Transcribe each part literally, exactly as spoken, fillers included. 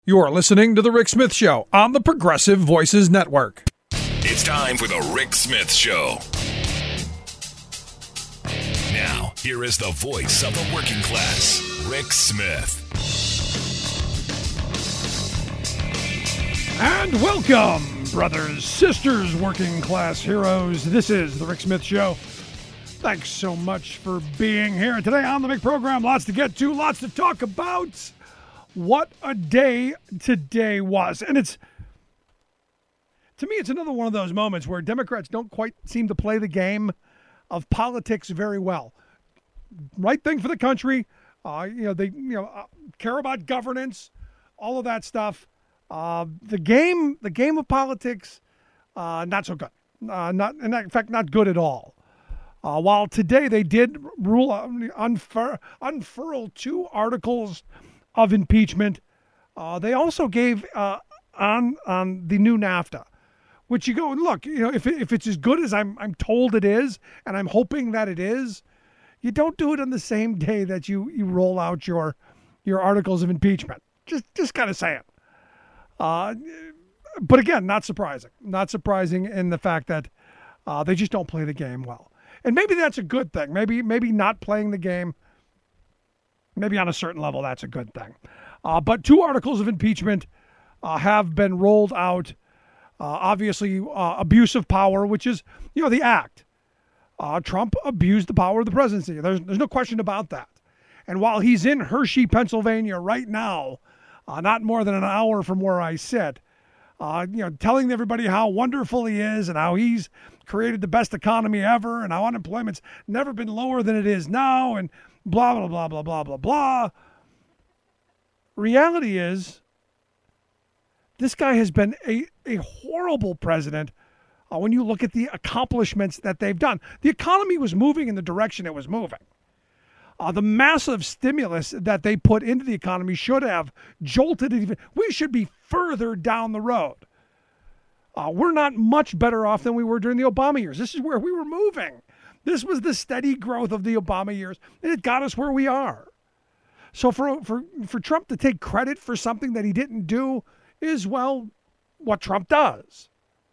You're listening to The Rick Smith Show on the Progressive Voices Network. It's time for The Rick Smith Show. Now, here is the voice of the working class, Rick Smith. And welcome, brothers, sisters, working class heroes. This is The Rick Smith Show. Thanks so much for being here today on the big program. Lots to get to, lots to talk about. What a day today was. And it's, to me, it's another one of those moments where Democrats don't quite seem to play the game of politics very well. Right thing for the country. Uh, you know, they you know uh, care about governance, all of that stuff. Uh, the game, the game of politics, uh, not so good. Uh, not, in fact, not good at all. Uh, while today they did rule unfur, unfurl two articles of impeachment, uh, they also gave uh, on on the new NAFTA, which you go, look, you know, if it, if it's as good as I'm I'm told it is, and I'm hoping that it is, you don't do it on the same day that you, you roll out your your articles of impeachment. Just just gotta say it. Uh, but again, not surprising. Not surprising in the fact that uh, they just don't play the game well, and maybe that's a good thing. Maybe maybe not playing the game. Maybe on a certain level, that's a good thing. Uh, but two articles of impeachment uh, have been rolled out. Uh, obviously, uh, abuse of power, which is, you know, the act. Uh, Trump abused the power of the presidency. There's, there's no question about that. And while he's in Hershey, Pennsylvania right now, uh, not more than an hour from where I sit, uh, you know, telling everybody how wonderful he is and how he's created the best economy ever and how unemployment's never been lower than it is now and blah, blah, blah, blah, blah, blah, blah. Reality is, this guy has been a, a horrible president uh, when you look at the accomplishments that they've done. The economy was moving in the direction it was moving. Uh, the massive stimulus that they put into the economy should have jolted it even. We should be further down the road. Uh, we're not much better off than we were during the Obama years. This is where we were moving. This was the steady growth of the Obama years, and it got us where we are. So for for for Trump to take credit for something that he didn't do is, well, what Trump does.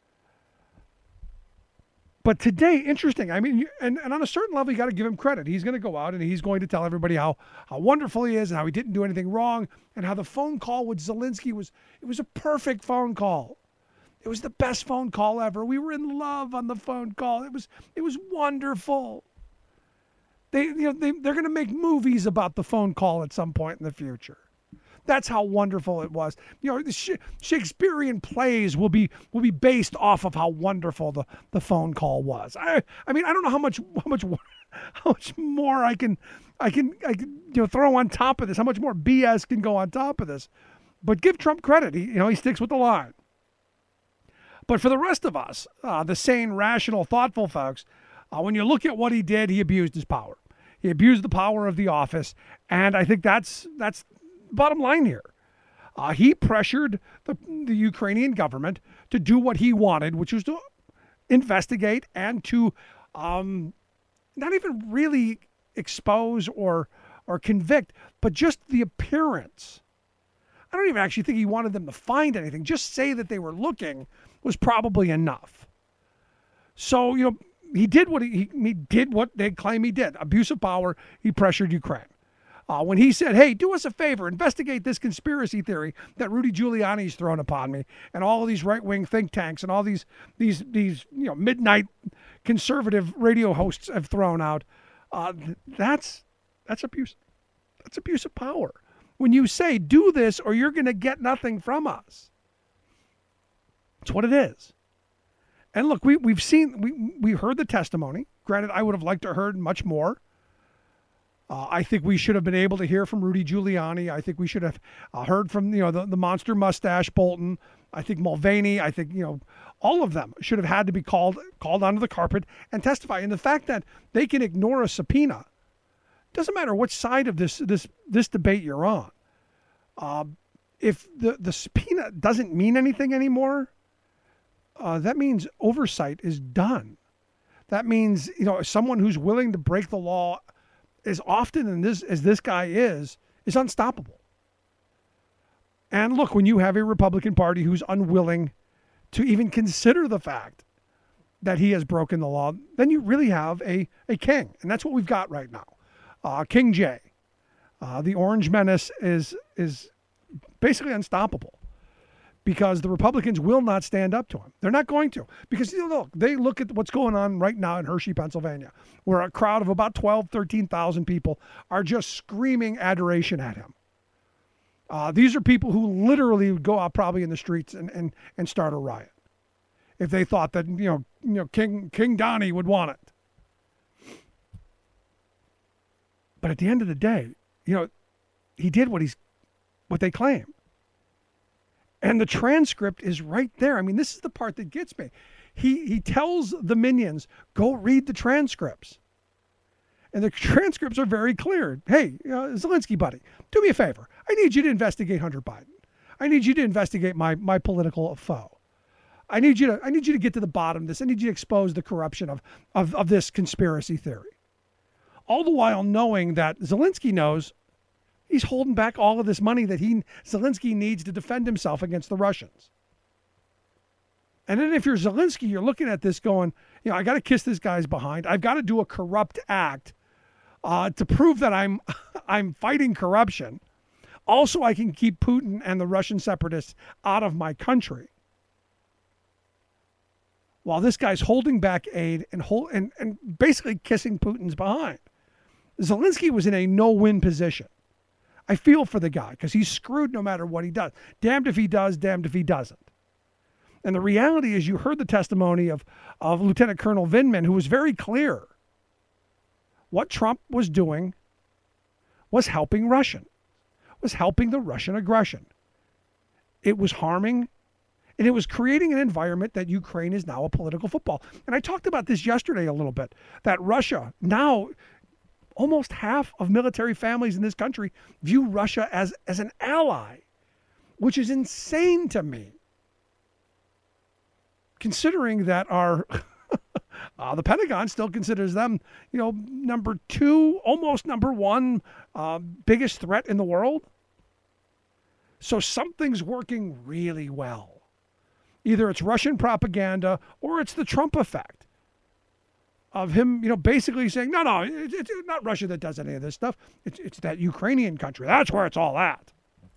But today, interesting. I mean, you, and, and on a certain level, you got to give him credit. He's going to go out and he's going to tell everybody how, how wonderful he is and how he didn't do anything wrong and how the phone call with Zelensky was, it was a perfect phone call. It was the best phone call ever. We were in love on the phone call. It was it was wonderful. They you know they they're going to make movies about the phone call at some point in the future. That's how wonderful it was. You know, the Shakespearean plays will be will be based off of how wonderful the, the phone call was. I I mean, I don't know how much how much how much more I can I can I can you know throw on top of this. How much more B S can go on top of this? But give Trump credit. He you know he sticks with the line. But for the rest of us, uh, the sane, rational, thoughtful folks, uh, when you look at what he did, he abused his power. He abused the power of the office, and I think that's that's the bottom line here. Uh, he pressured the, the Ukrainian government to do what he wanted, which was to investigate and to um, not even really expose or or convict, but just the appearance. I don't even actually think he wanted them to find anything. Just say that they were looking was probably enough. So, you know, he did what he, he did what they claim he did. Abuse of power. He pressured Ukraine. Uh, when he said, hey, do us a favor, investigate this conspiracy theory that Rudy Giuliani's thrown upon me and all of these right-wing think tanks and all these, these, these you know, midnight conservative radio hosts have thrown out. Uh, that's, that's abuse. That's abuse of power. When you say, do this or you're going to get nothing from us. It's what it is. And look, we, we've seen, we, we heard the testimony. Granted, I would have liked to have heard much more. Uh, I think we should have been able to hear from Rudy Giuliani. I think we should have uh, heard from, you know, the, the monster mustache Bolton. I think Mulvaney. I think, you know, all of them should have had to be called called onto the carpet and testify. And the fact that they can ignore a subpoena, doesn't matter what side of this this this debate you're on. Uh, if the, the subpoena doesn't mean anything anymore, uh, that means oversight is done. That means, you know, someone who's willing to break the law as often in this, as this guy is, is unstoppable. And look, when you have a Republican Party who's unwilling to even consider the fact that he has broken the law, then you really have a, a king. And that's what we've got right now. Uh, King J. Uh, the Orange Menace is is basically unstoppable because the Republicans will not stand up to him. They're not going to. Because, you know, look, they look at what's going on right now in Hershey, Pennsylvania, where a crowd of about twelve, thirteen thousand people are just screaming adoration at him. Uh, these are people who literally would go out probably in the streets and, and, and start a riot if they thought that, you know, you know, King King Donnie would want it. But at the end of the day, you know, he did what he's what they claim. And the transcript is right there. I mean, this is the part that gets me. He he tells the minions, go read the transcripts. And the transcripts are very clear. Hey, uh, Zelensky buddy, do me a favor. I need you to investigate Hunter Biden. I need you to investigate my my political foe. I need you to I need you to get to the bottom of this. I need you to expose the corruption of of, of this conspiracy theory. All the while knowing that Zelensky knows he's holding back all of this money that he Zelensky needs to defend himself against the Russians. And then if you're Zelensky, you're looking at this going, you know, I got to kiss this guy's behind. I've got to do a corrupt act uh, to prove that I'm I'm fighting corruption. Also, I can keep Putin and the Russian separatists out of my country. While this guy's holding back aid and hold, and, and basically kissing Putin's behind. Zelensky was in a no-win position. I feel for the guy because he's screwed no matter what he does. Damned if he does, damned if he doesn't. And the reality is you heard the testimony of, of Lieutenant Colonel Vindman, who was very clear. What Trump was doing was helping Russian, was helping the Russian aggression. It was harming, and it was creating an environment that Ukraine is now a political football. And I talked about this yesterday a little bit, that Russia now, almost half of military families in this country view Russia as, as an ally, which is insane to me. Considering that our uh, the Pentagon still considers them, you know, number two, almost number one uh, biggest threat in the world. So something's working really well. Either it's Russian propaganda or it's the Trump effect of him, you know, basically saying, no, no, it's, it's not Russia that does any of this stuff. It's, it's that Ukrainian country. That's where it's all at.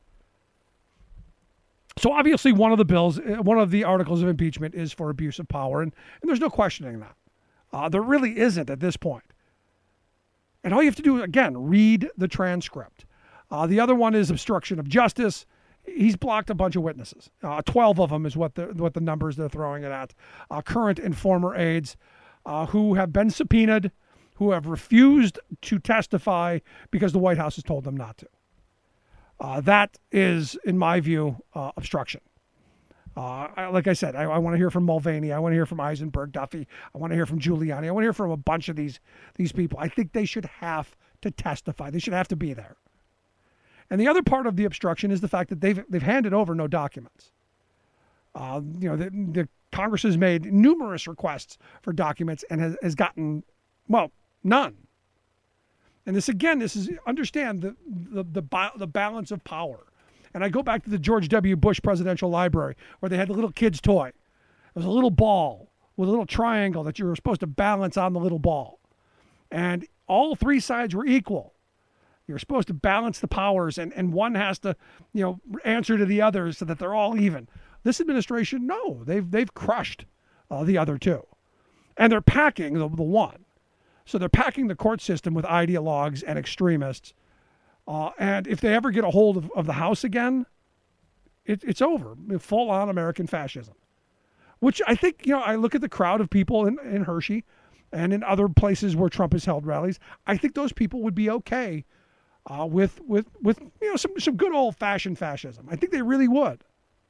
So obviously one of the bills, one of the articles of impeachment is for abuse of power, and, and there's no questioning that. Uh, there really isn't at this point. And all you have to do, again, read the transcript. Uh, the other one is obstruction of justice. He's blocked a bunch of witnesses. Uh, twelve of them is what the what the numbers they're throwing it at. Uh, current and former aides uh, who have been subpoenaed, who have refused to testify because the White House has told them not to. Uh, that is, in my view, uh, obstruction. Uh, I, like I said, I, I want to hear from Mulvaney. I want to hear from Eisenberg Duffy. I want to hear from Giuliani. I want to hear from a bunch of these these people. I think they should have to testify. They should have to be there. And the other part of the obstruction is the fact that they've they've handed over no documents. Uh, you know, the, the Congress has made numerous requests for documents and has, has gotten, well, none. And this, again, this is, understand the, the, the, the balance of power. And I go back to the George W. Bush Presidential Library where they had the little kid's toy. It was a little ball with a little triangle that you were supposed to balance on the little ball. And all three sides were equal. You're supposed to balance the powers, and, and one has to, you know, answer to the others so that they're all even. This administration, no, they've they've crushed uh, the other two. And they're packing the, the one. So they're packing the court system with ideologues and extremists. Uh, and if they ever get a hold of, of the House again, it, it's over. Full-on American fascism. Which I think, you know, I look at the crowd of people in, in Hershey and in other places where Trump has held rallies. I think those people would be okay uh, with, with, with you know, some, some good old-fashioned fascism. I think they really would.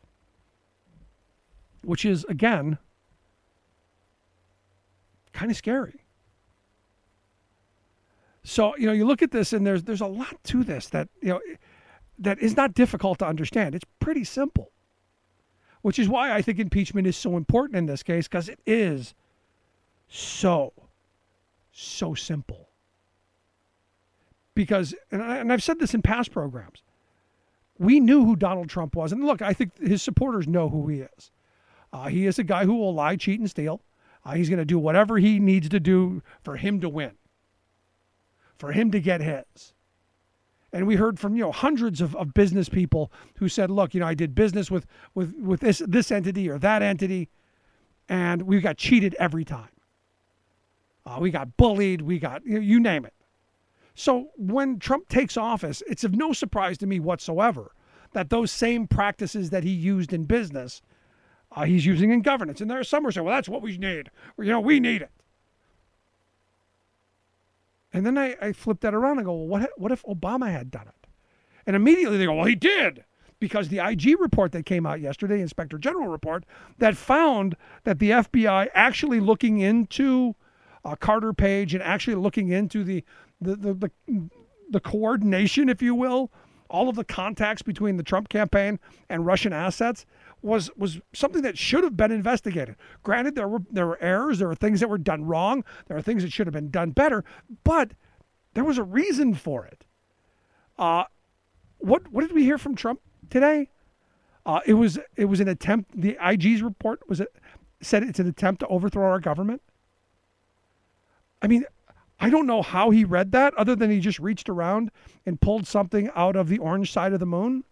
Which is, again, kind of scary. So, you know, you look at this and there's there's a lot to this that, you know, that is not difficult to understand. It's pretty simple, which is why I think impeachment is so important in this case, because it is so, so simple. Because, and, I, and I've said this in past programs, we knew who Donald Trump was. And look, I think his supporters know who he is. Uh, he is a guy who will lie, cheat, and steal. Uh, he's going to do whatever he needs to do for him to win, for him to get his. And we heard from, you know, hundreds of, of business people who said, look, you know, I did business with, with, with this, this entity or that entity, and we got cheated every time. Uh, we got bullied. We got, you, know, you name it. So when Trump takes office, it's of no surprise to me whatsoever that those same practices that he used in business, uh, he's using in governance. And there are some who are saying, well, that's what we need. Well, you know, we need it. And then I, I flip that around and go, well, what, what if Obama had done it? And immediately they go, well, he did. Because the I G report that came out yesterday, Inspector General report, that found that the F B I actually looking into uh, Carter Page and actually looking into the the, the the the coordination, if you will, all of the contacts between the Trump campaign and Russian assets was was something that should have been investigated. Granted, there were there were errors, there were things that were done wrong, there are things that should have been done better, but there was a reason for it. Uh, what what did we hear from Trump today? Uh, it was it was an attempt. The I G's report was it said it's an attempt to overthrow our government. I mean, I don't know how he read that, other than he just reached around and pulled something out of the orange side of the moon.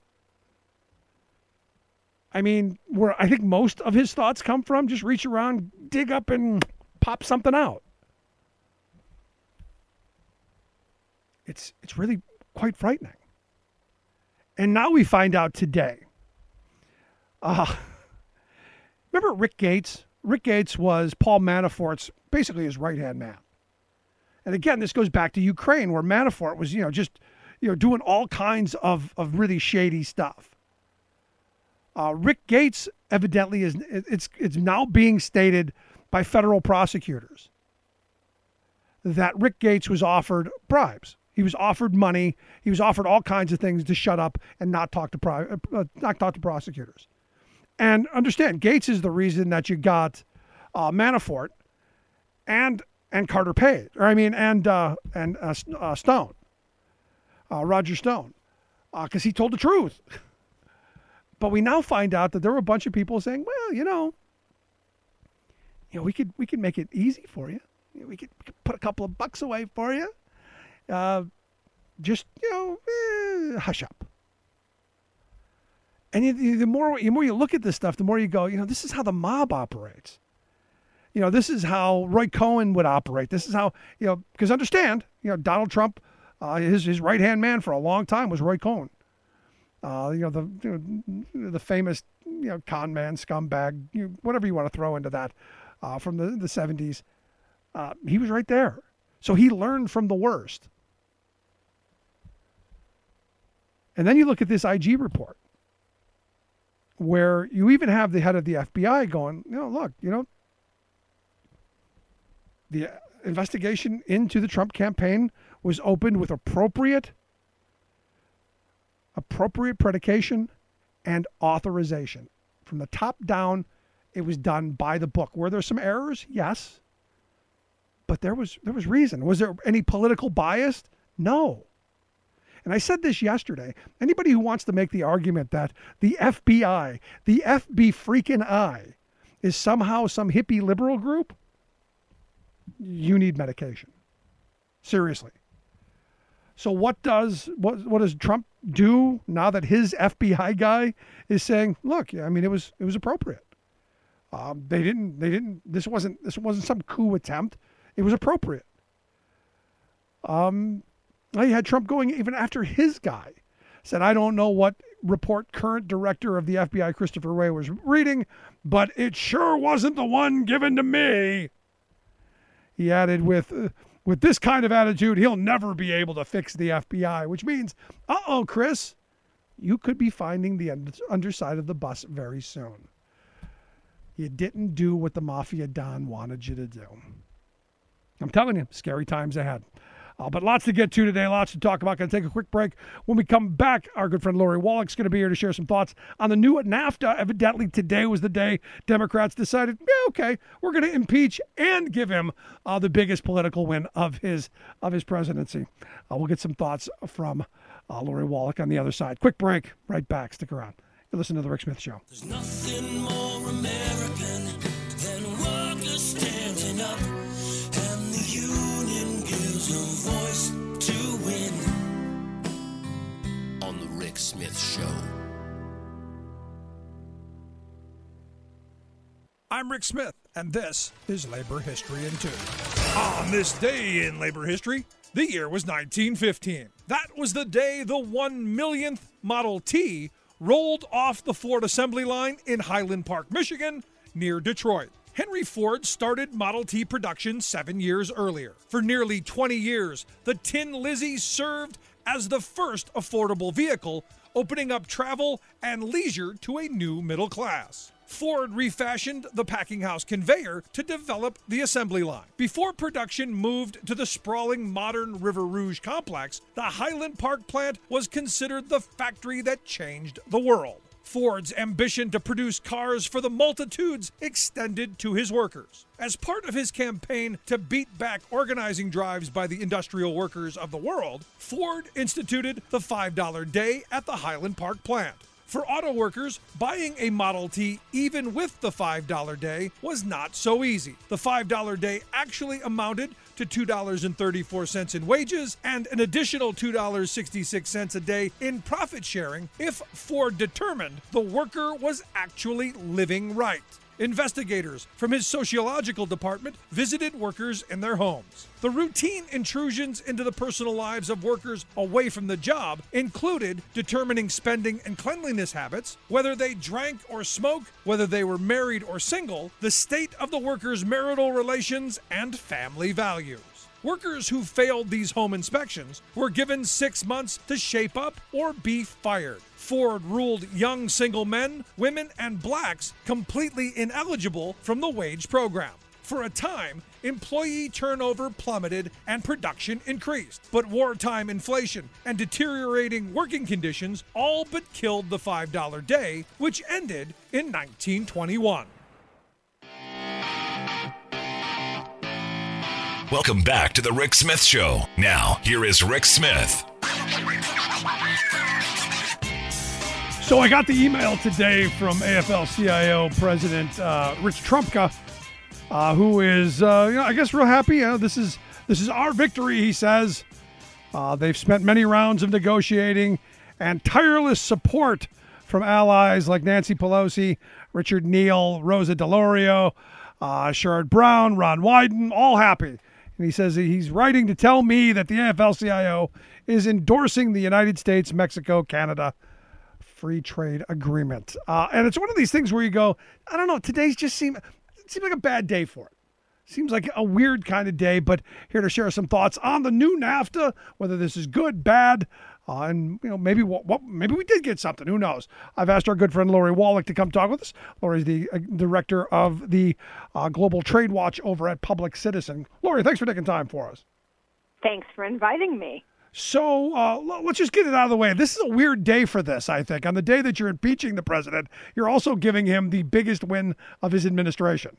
I mean, where I think most of his thoughts come from, just reach around, dig up, and pop something out. It's it's really quite frightening. And now we find out today. Uh, remember Rick Gates? Rick Gates was Paul Manafort's, basically his right-hand man. And again, this goes back to Ukraine, where Manafort was, you know, just, you know, doing all kinds of, of really shady stuff. Uh, Rick Gates evidently is, it's it's now being stated by federal prosecutors that Rick Gates was offered bribes. He was offered money. He was offered all kinds of things to shut up and not talk to pro, uh, not talk to prosecutors. And understand, Gates is the reason that you got uh, Manafort and and Carter Page, or I mean, and uh, and uh, uh, Stone, uh, Roger Stone, because uh, he told the truth. But we now find out that there were a bunch of people saying, well, you know, you know, we could we could make it easy for you. You know, we, could, we could put a couple of bucks away for you. Uh, just, you know, eh, hush up. And you, the more the more you look at this stuff, the more you go, you know, this is how the mob operates. You know, this is how Roy Cohn would operate. This is how, you know, because understand, you know, Donald Trump, uh, his his right hand man for a long time was Roy Cohn. Uh, you know, the you know, the famous, you know, con man, scumbag, you know, whatever you want to throw into that, uh, from the the seventies. Uh, he was right there, so he learned from the worst. And then you look at this I G report, where you even have the head of the F B I going, you know, look, you know, the investigation into the Trump campaign was opened with appropriate, appropriate predication and authorization. From the top down, it was done by the book. Were there some errors? Yes. But there was there was reason. Was there any political bias? No. And I said this yesterday. Anybody who wants to make the argument that the F B I, the F B freaking I, is somehow some hippie liberal group, you need medication. Seriously. So what does what what does Trump do now that his F B I guy is saying, look, I mean, it was it was appropriate. Um, they didn't they didn't this wasn't this wasn't some coup attempt. It was appropriate. Um, well, you had Trump going even after his guy said, I don't know what report current director of the F B I, Christopher Wray, was reading, but it sure wasn't the one given to me. He added, with uh, with this kind of attitude, he'll never be able to fix the F B I, which means, uh-oh, Chris, you could be finding the underside of the bus very soon. You didn't do what the Mafia Don wanted you to do. I'm telling you, scary times ahead. Uh, but lots to get to today, lots to talk about. Going to take a quick break. When we come back, our good friend Lori Wallach's going to be here to share some thoughts on the new NAFTA. Evidently, today was the day Democrats decided, yeah, okay, we're going to impeach and give him uh, the biggest political win of his of his presidency. Uh, we'll get some thoughts from Uh, Lori Wallach on the other side. Quick break. Right back. Stick around. You listen to The Rick Smith Show. There's nothing more American than workers standing up, and the union gives a voice to win. On The Rick Smith Show. I'm Rick Smith, and this is Labor History in Two. On this day in labor history, the year was nineteen fifteen. That was the day the one millionth Model T rolled off the Ford assembly line in Highland Park, Michigan, near Detroit. Henry Ford started Model T production seven years earlier. For nearly twenty years, the Tin Lizzie served as the first affordable vehicle, opening up travel and leisure to a new middle class. Ford refashioned the packing house conveyor to develop the assembly line. Before production moved to the sprawling modern River Rouge complex, the Highland Park plant was considered the factory that changed the world. Ford's ambition to produce cars for the multitudes extended to his workers. As part of his campaign to beat back organizing drives by the industrial workers of the world, Ford instituted the five dollar day at the Highland Park plant. For auto workers, buying a Model T, even with the five dollar day, was not so easy. The five dollar day actually amounted to two dollars and thirty-four cents in wages and an additional two dollars and sixty-six cents a day in profit sharing if Ford determined the worker was actually living right. Investigators from his sociological department visited workers in their homes. The routine intrusions into the personal lives of workers away from the job included determining spending and cleanliness habits, whether they drank or smoked, whether they were married or single, the state of the workers' marital relations, and family values. Workers who failed these home inspections were given six months to shape up or be fired. Ford ruled young single men, women, and blacks completely ineligible from the wage program. For a time, employee turnover plummeted and production increased. But wartime inflation and deteriorating working conditions all but killed the five dollar day, which ended in nineteen twenty-one. Welcome back to The Rick Smith Show. Now, here is Rick Smith. So I got the email today from A F L C I O President uh, Rich Trumka, uh, who is, uh, you know, I guess, real happy. Uh, this is this is our victory, he says. Uh, they've spent many rounds of negotiating and tireless support from allies like Nancy Pelosi, Richard Neal, Rosa DeLauro, uh, Sherrod Brown, Ron Wyden, all happy. And he says he's writing to tell me that the A F L C I O is endorsing the United States, Mexico, Canada free trade agreement. Uh, and it's one of these things where you go, I don't know, today's just seem it seems like a bad day for it. Seems like a weird kind of day, but here to share some thoughts on the new NAFTA, whether this is good, bad, uh, and you know maybe what, what maybe we did get something. Who knows? I've asked our good friend Lori Wallach to come talk with us. Lori's the uh, director of the uh, Global Trade Watch over at Public Citizen. Lori, thanks for taking time for us. Thanks for inviting me. So uh, let's just get it out of the way. This is a weird day for this, I think. On the day that you're impeaching the president, you're also giving him the biggest win of his administration.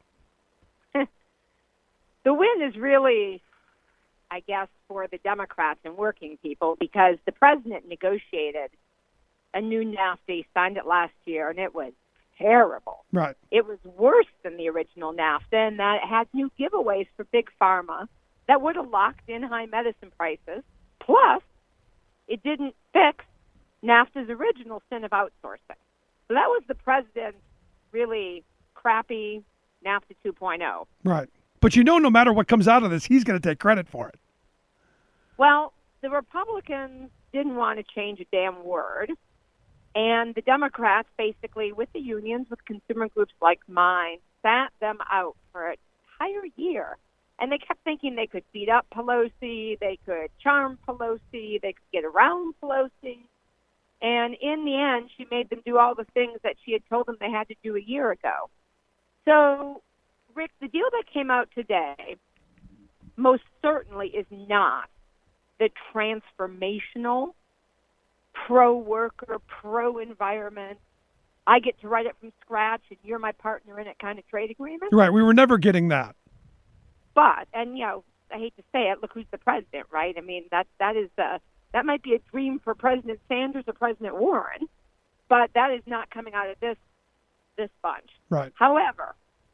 The win is really, I guess, for the Democrats and working people because the president negotiated a new NAFTA. He signed it last year, and it was terrible. Right. It was worse than the original NAFTA in that it had new giveaways for big pharma that would have locked in high medicine prices. Plus, it didn't fix NAFTA's original sin of outsourcing. So that was the president's really crappy NAFTA two point oh. Right. But you know, no matter what comes out of this, he's going to take credit for it. Well, the Republicans didn't want to change a damn word. And the Democrats, basically, with the unions, with consumer groups like mine, sat them out for an entire year. And they kept thinking they could beat up Pelosi, they could charm Pelosi, they could get around Pelosi. And in the end, she made them do all the things that she had told them they had to do a year ago. So, Rick, the deal that came out today most certainly is not the transformational, pro-worker, pro-environment, I get to write it from scratch and you're my partner in it kind of trade agreement. Right. We were never getting that. But, and, you know, I hate to say it, look who's the president, right? I mean, that that is the That might be a dream for President Sanders or President Warren, but that is not coming out of this this bunch. Right. However,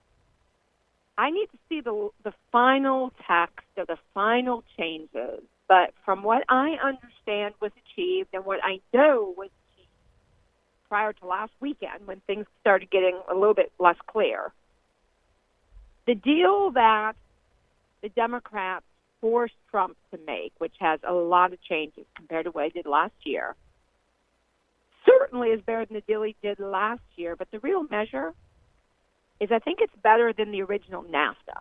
I need to see the the final text or the final changes. But from what I understand was achieved and what I know was achieved prior to last weekend when things started getting a little bit less clear, the deal that the Democrats forced Trump to make, which has a lot of changes compared to what he did last year, certainly is better than the deal he did last year. But the real measure is I think it's better than the original NAFTA.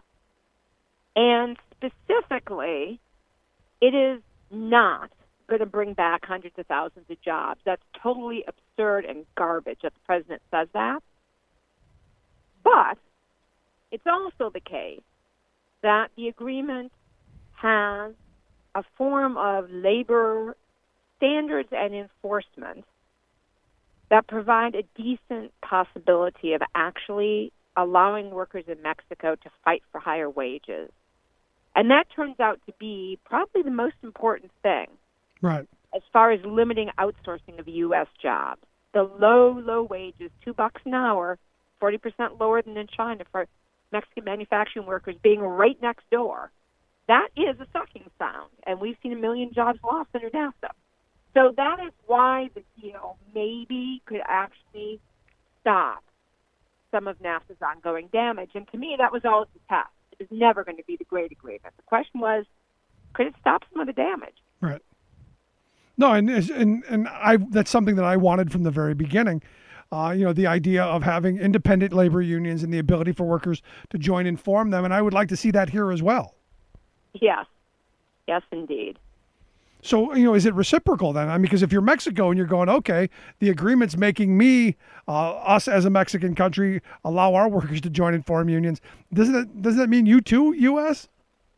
And specifically, it is not going to bring back hundreds of thousands of jobs. That's totally absurd and garbage that the president says that. But it's also the case that the agreement has a form of labor standards and enforcement that provide a decent possibility of actually allowing workers in Mexico to fight for higher wages. And that turns out to be probably the most important thing Right. as far as limiting outsourcing of U S jobs. The low, low wages, two bucks an hour, forty percent lower than in China for Mexican manufacturing workers being right next door. That is a sucking sound, and we've seen a million jobs lost under NAFTA. So that is why the deal maybe could actually stop some of NAFTA's ongoing damage. And to me, that was all the test. It was never going to be the great agreement. The question was, could it stop some of the damage? Right. No, and and and I that's something that I wanted from the very beginning. Uh, you know, the idea of having independent labor unions and the ability for workers to join and form them, and I would like to see that here as well. Yes. Yes, indeed. So, you know, is it reciprocal then? I mean, because if you're Mexico and you're going, okay, the agreement's making me, uh, us as a Mexican country, allow our workers to join and form unions. Doesn't that, doesn't that mean you too, U S?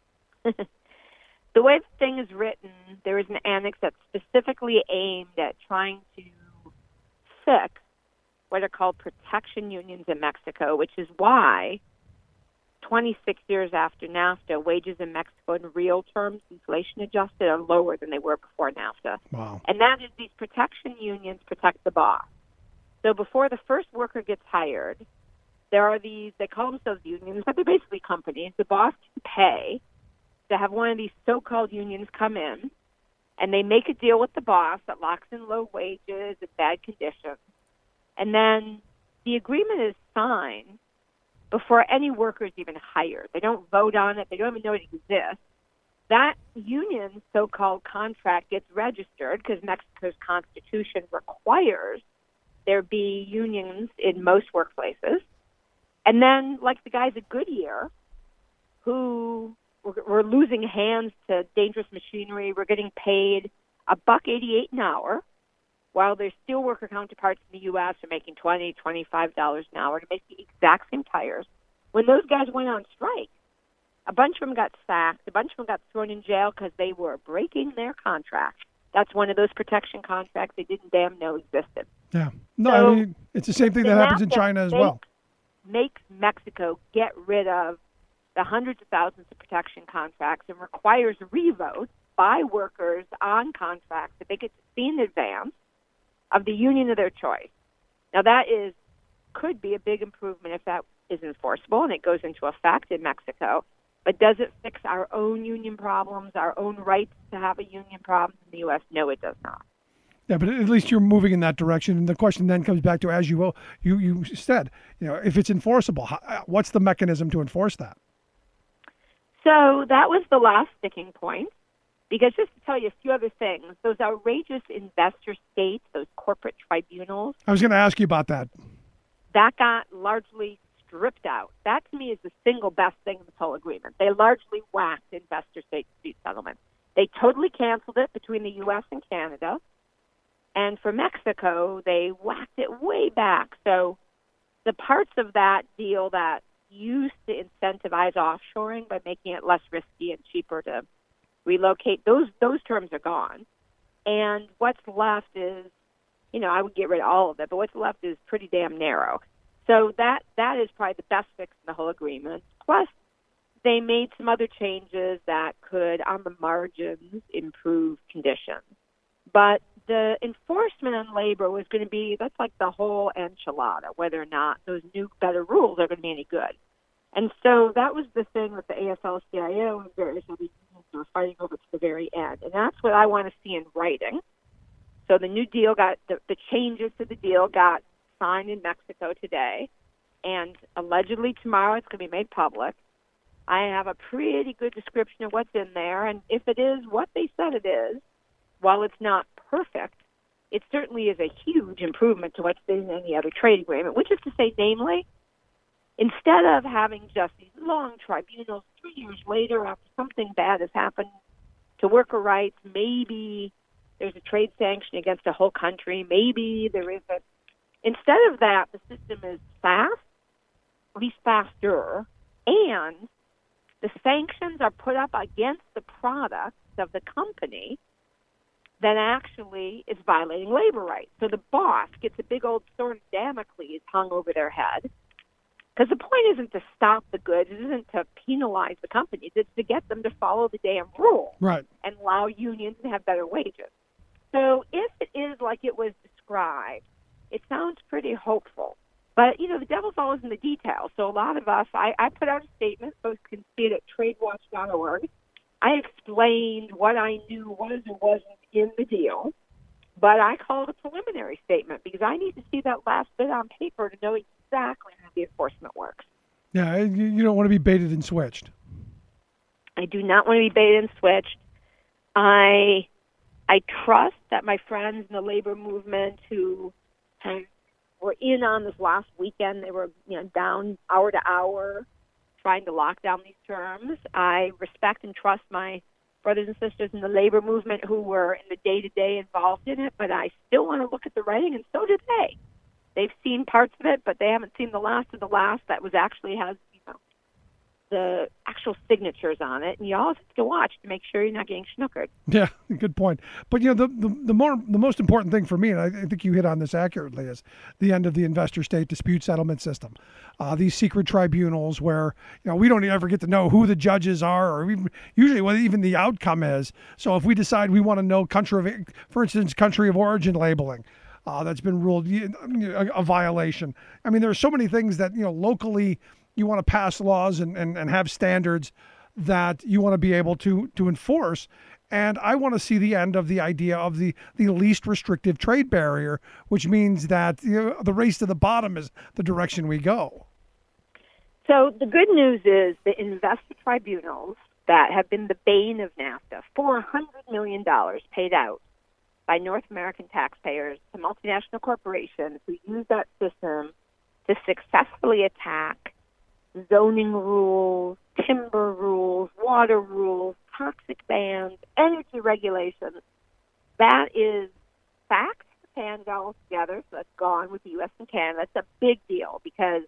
The way the thing is written, there is an annex that's specifically aimed at trying to fix what are called protection unions in Mexico, which is why twenty-six years after NAFTA, wages in Mexico in real terms, inflation adjusted, are lower than they were before NAFTA. Wow. And that is these protection unions protect the boss. So before the first worker gets hired, there are these, they call themselves unions, but they're basically companies. The boss can pay to have one of these so-called unions come in, and they make a deal with the boss that locks in low wages and bad conditions. And then the agreement is signed before any workers even hired. They don't vote on it. They don't even know it exists. That union's so-called contract gets registered because Mexico's constitution requires there be unions in most workplaces. And then, like the guys at Goodyear, who were, were losing hands to dangerous machinery, were getting paid a buck eighty-eight an hour, while their steelworker counterparts in the U S are making twenty, twenty-five dollars an hour to make the exact same tires. When those guys went on strike, a bunch of them got sacked. A bunch of them got thrown in jail because they were breaking their contract. That's one of those protection contracts they didn't damn know existed. Yeah. No, So, I mean, it's the same thing that happens in NAFTA China as makes- well. Makes Mexico get rid of the hundreds of thousands of protection contracts and requires revotes by workers on contracts that they get to see in advance of the union of their choice. Now, that is could be a big improvement if that is enforceable and it goes into effect in Mexico. But does it fix our own union problems, our own rights to have a union problem in the U S? No, it does not. Yeah, but at least you're moving in that direction. And the question then comes back to, as you will, you you said, you know, if it's enforceable, how, what's the mechanism to enforce that? So that was the last sticking point. Because just to tell you a few other things, those outrageous investor states, those corporate tribunals, I was going to ask you about that. that got largely stripped out. That, to me, is the single best thing in this whole agreement. They largely whacked investor state dispute settlement. They totally canceled it between the U S and Canada. And for Mexico, they whacked it way back. So the parts of that deal that used to incentivize offshoring by making it less risky and cheaper to relocate, those those terms are gone. And what's left is, you know, I would get rid of all of it, but what's left is pretty damn narrow. So that that is probably the best fix in the whole agreement. Plus, they made some other changes that could, on the margins, improve conditions. But the enforcement on labor was going to be, that's like the whole enchilada, whether or not those new, better rules are going to be any good. And so that was the thing that the A F L C I O and various other unions were fighting over to the very end. And that's what I want to see in writing. So the new deal got, the, the changes to the deal got signed in Mexico today. And allegedly tomorrow it's going to be made public. I have a pretty good description of what's in there. And if it is what they said it is, while it's not perfect, it certainly is a huge improvement to what's been in any other trade agreement, which is to say, namely, instead of having just these long tribunals three years later after something bad has happened to worker rights, maybe there's a trade sanction against a whole country, maybe there isn't. Instead of that, the system is fast, at least faster, and the sanctions are put up against the products of the company that actually is violating labor rights. So the boss gets a big old sword of Damocles hung over their head, because the point isn't to stop the goods, it isn't to penalize the companies, it's to get them to follow the damn rule Right. and allow unions to have better wages. So if it is like it was described, it sounds pretty hopeful. But, you know, the devil's always in the details. So a lot of us, I, I put out a statement, folks can see it at trade watch dot org. I explained what I knew was or wasn't in the deal, but I called a preliminary statement because I need to see that last bit on paper to know exactly how the enforcement works. Yeah, you, you don't want to be baited and switched. I do not want to be baited and switched. I I trust that my friends in the labor movement who have, were in on this last weekend, they were you know down hour to hour trying to lock down these terms. I respect and trust my brothers and sisters in the labor movement who were in the day-to-day involved in it, but I still want to look at the writing, and so do they. They've seen parts of it, but they haven't seen the last of the last that was actually has you know the actual signatures on it, and you always have to watch to make sure you're not getting snookered. Yeah, good point. But you know, the, the the more the most important thing for me, and I, I think you hit on this accurately, is the end of the investor-state dispute settlement system. Uh, these secret tribunals where you know we don't ever get to know who the judges are, or even, usually what even the outcome is. So if we decide we want to know country of, for instance, country of origin labeling. Uh, that's been ruled a, a violation. I mean, there are so many things that, you know, locally you want to pass laws and, and, and have standards that you want to be able to to enforce. And I want to see the end of the idea of the, the least restrictive trade barrier, which means that you know, the race to the bottom is the direction we go. So the good news is the investor tribunals that have been the bane of NAFTA, four hundred million dollars paid out by North American taxpayers to multinational corporations who use that system to successfully attack zoning rules, timber rules, water rules, toxic bans, energy regulations. That is fact Canada altogether, so that's gone with the U S and Canada. That's a big deal because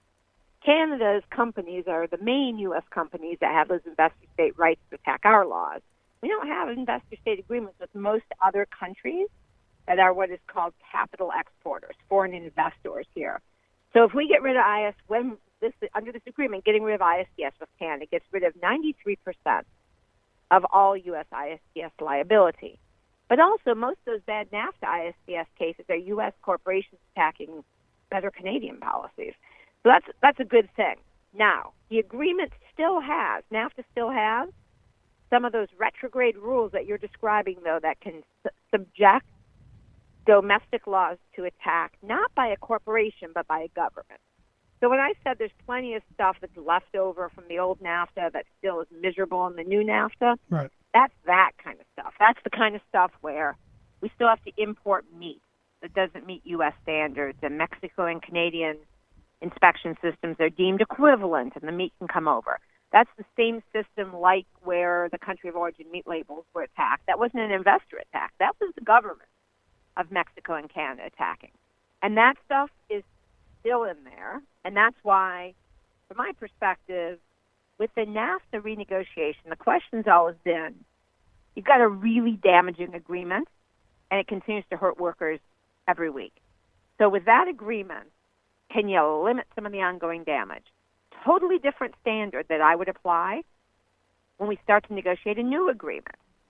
Canada's companies are the main U S companies that have those investor-state rights to attack our laws. We don't have investor-state agreements with most other countries that are what is called capital exporters, foreign investors here. So if we get rid of I S, when this under this agreement, getting rid of I S D S with Canada gets rid of ninety-three percent of all U S I S D S liability. But also, most of those bad NAFTA I S D S cases are U S corporations attacking better Canadian policies. So that's that's a good thing. Now, the agreement still has, NAFTA still has, some of those retrograde rules that you're describing, though, that can su- subject domestic laws to attack, not by a corporation, but by a government. So when I said there's plenty of stuff that's left over from the old NAFTA that still is miserable in the new NAFTA, right. That's that kind of stuff. That's the kind of stuff where we still have to import meat that doesn't meet U S standards, and Mexico and Canadian inspection systems are deemed equivalent, and the meat can come over. That's the same system like where the country of origin meat labels were attacked. That wasn't an investor attack. That was the government of Mexico and Canada attacking. And that stuff is still in there. And that's why, from my perspective, with the NAFTA renegotiation, the question's always been, you've got a really damaging agreement, and it continues to hurt workers every week. So with that agreement, can you limit some of the ongoing damage? Totally different standard that I would apply when we start to negotiate a new agreement.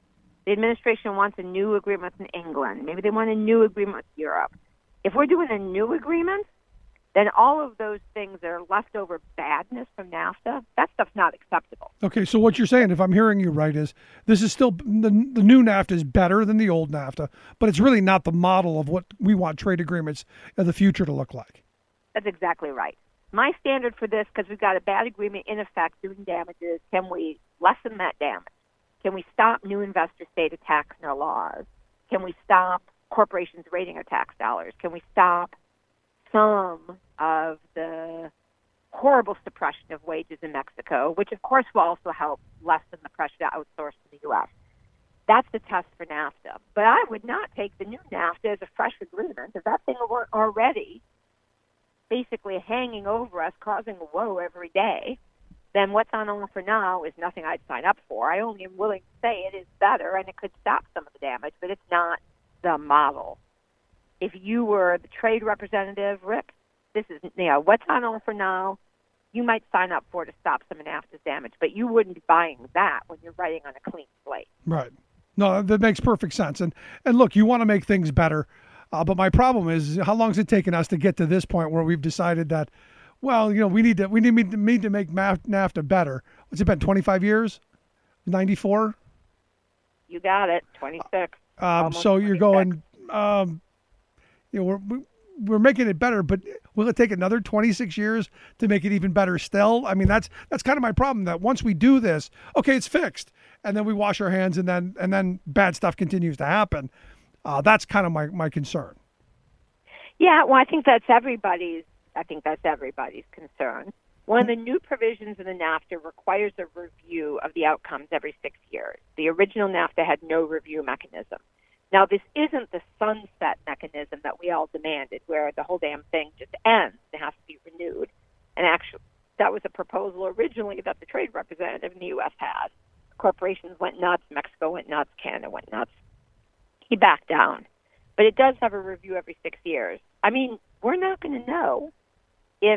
The administration wants a new agreement with England. Maybe they want a new agreement with Europe. If we're doing a new agreement, then all of those things that are leftover badness from NAFTA, that stuff's not acceptable. Okay, so what you're saying, if I'm hearing you right, is this is still the the new NAFTA is better than the old NAFTA, but it's really not the model of what we want trade agreements in the future to look like. That's exactly right. My standard for this, because we've got a bad agreement in effect doing damages, can we lessen that damage? Can we stop new investor state attacks in our laws? Can we stop corporations raiding our tax dollars? Can we stop some of the horrible suppression of wages in Mexico, which of course will also help lessen the pressure to outsource to the U S? That's the test for NAFTA. But I would not take the new NAFTA as a fresh agreement. If that thing were already basically hanging over us, causing woe every day, then what's on offer now is nothing I'd sign up for. I only am willing to say it is better and it could stop some of the damage, but it's not the model. If you were the trade representative, Rick, this is, you know, what's on offer now, you might sign up for to stop some of NAFTA's damage, but you wouldn't be buying that when you're writing on a clean slate. Right. No, that makes perfect sense. And and look, you want to make things better, uh, but my problem is, how long has it taken us to get to this point where we've decided that, well, you know, we need to we need to, need to make NAFTA better? What's it been, twenty-five years? ninety-four? You got it, twenty-six. Um, so you're going, um, you know, we're we're making it better, but will it take another twenty-six years to make it even better still? I mean, that's that's kind of my problem. That once we do this, okay, it's fixed, and then we wash our hands, and then and then bad stuff continues to happen. Uh, that's kind of my, my concern. Yeah, well, I think that's everybody's. I think that's everybody's concern. One of the new provisions in the NAFTA requires a review of the outcomes every six years. The original NAFTA had no review mechanism. Now, this isn't the sunset mechanism that we all demanded, where the whole damn thing just ends and has to be renewed. And actually, that was a proposal originally that the trade representative in the U S had. Corporations went nuts, Mexico went nuts, Canada went nuts. He backed down. But it does have a review every six years. I mean, we're not going to know if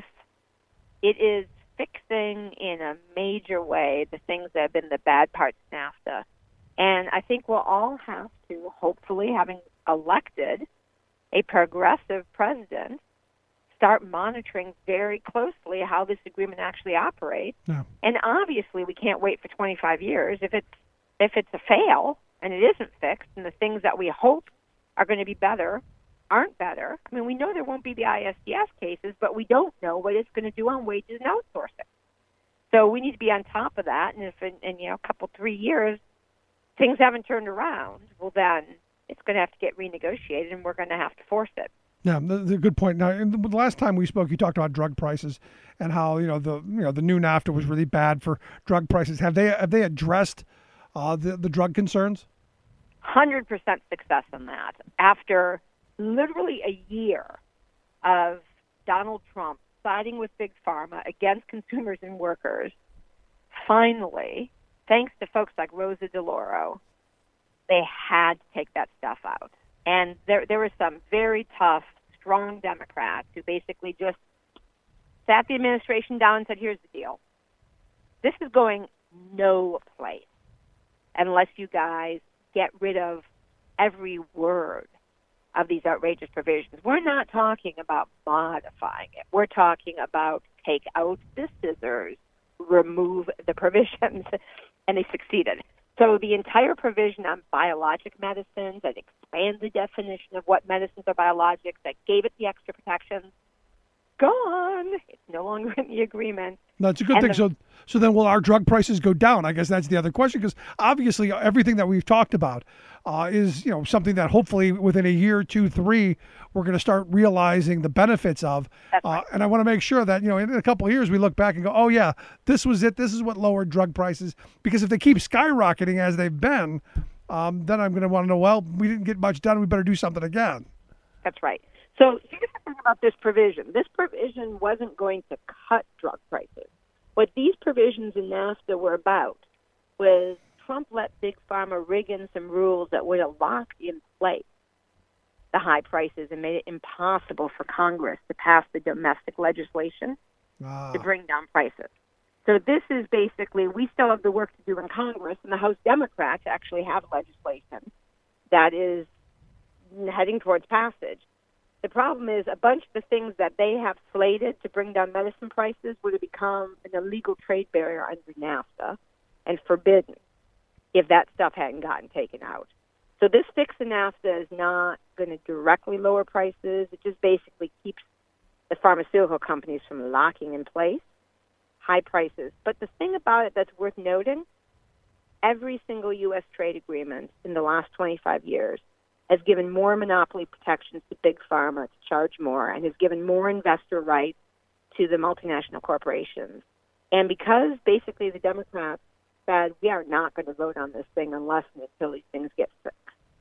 it is fixing in a major way the things that have been the bad parts of NAFTA. And I think we'll all have to, hopefully, having elected a progressive president, start monitoring very closely how this agreement actually operates. Yeah. And obviously, we can't wait for twenty-five years. If it's if it's a fail and it isn't fixed, and the things that we hope are going to be better aren't better. I mean, we know there won't be the I S D S cases, but we don't know what it's going to do on wages and outsourcing. So we need to be on top of that. And if in, in you know a couple three years things haven't turned around, well, then it's going to have to get renegotiated, and we're going to have to force it. Yeah, that's a good point. Now, the last time we spoke, you talked about drug prices and how you know the you know the new NAFTA was really bad for drug prices. Have they have they addressed uh, the the drug concerns? one hundred percent success in that. After literally a year of Donald Trump siding with Big Pharma against consumers and workers, finally, thanks to folks like Rosa DeLauro, they had to take that stuff out. And there there were some very tough, strong Democrats who basically just sat the administration down and said, here's the deal. This is going no place unless you guys get rid of every word of these outrageous provisions. We're not talking about modifying it. We're talking about take out the scissors, remove the provisions, and they succeeded. So the entire provision on biologic medicines that expand the definition of what medicines are biologics, that gave it the extra protections, gone. It's no longer in the agreement. That's a good And thing. the- so, so then will our drug prices go down? I guess that's the other question, because obviously everything that we've talked about uh, is, you know, something that hopefully within a year, two, three, we're going to start realizing the benefits of. That's Uh, right. and I want to make sure that, you know, in a couple of years we look back and go, oh yeah, this was it. This is what lowered drug prices. Because if they keep skyrocketing as they've been, um, then I'm going to want to know, well, we didn't get much done. We better do something again. That's right. So here's the thing about this provision. This provision wasn't going to cut drug prices. What these provisions in NAFTA were about was Trump let Big Pharma rig in some rules that would have locked in place the high prices and made it impossible for Congress to pass the domestic legislation Ah. to bring down prices. So this is basically, we still have the work to do in Congress, and the House Democrats actually have legislation that is heading towards passage. The problem is a bunch of the things that they have slated to bring down medicine prices would have become an illegal trade barrier under NAFTA and forbidden if that stuff hadn't gotten taken out. So this fix in NAFTA is not going to directly lower prices. It just basically keeps the pharmaceutical companies from locking in place high prices. But the thing about it that's worth noting, every single U S trade agreement in the last twenty-five years has given more monopoly protections to big pharma to charge more and has given more investor rights to the multinational corporations. And because basically the Democrats said, we are not going to vote on this thing unless and until these things get fixed.